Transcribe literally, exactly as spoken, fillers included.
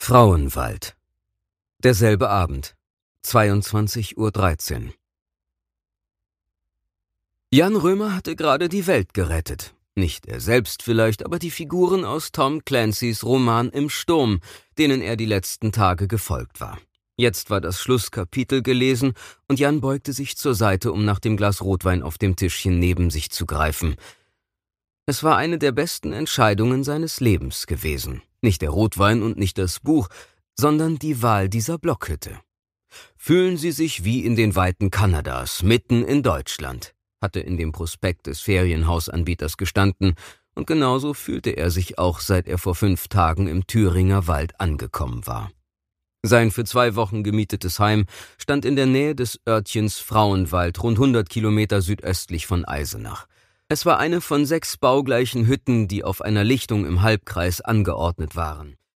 Frauenwald. Derselbe Abend, zweiundzwanzig Uhr dreizehn. Jan Römer hatte gerade die Welt gerettet. Nicht er selbst vielleicht, aber die Figuren aus Tom Clancys Roman Im Sturm, denen er die letzten Tage gefolgt war. Jetzt war das Schlusskapitel gelesen und Jan beugte sich zur Seite, um nach dem Glas Rotwein auf dem Tischchen neben sich zu greifen. Es war eine der besten Entscheidungen seines Lebens gewesen. Nicht der Rotwein und nicht das Buch, sondern die Wahl dieser Blockhütte. Fühlen Sie sich wie in den Weiten Kanadas, mitten in Deutschland, hatte in dem Prospekt des Ferienhausanbieters gestanden, und genauso fühlte er sich auch, seit er vor fünf Tagen im Thüringer Wald angekommen war. Sein für zwei Wochen gemietetes Heim stand in der Nähe des Örtchens Frauenwald, rund hundert Kilometer südöstlich von Eisenach. Es war eine von sechs baugleichen Hütten, die auf einer Lichtung im Halbkreis angeordnet waren.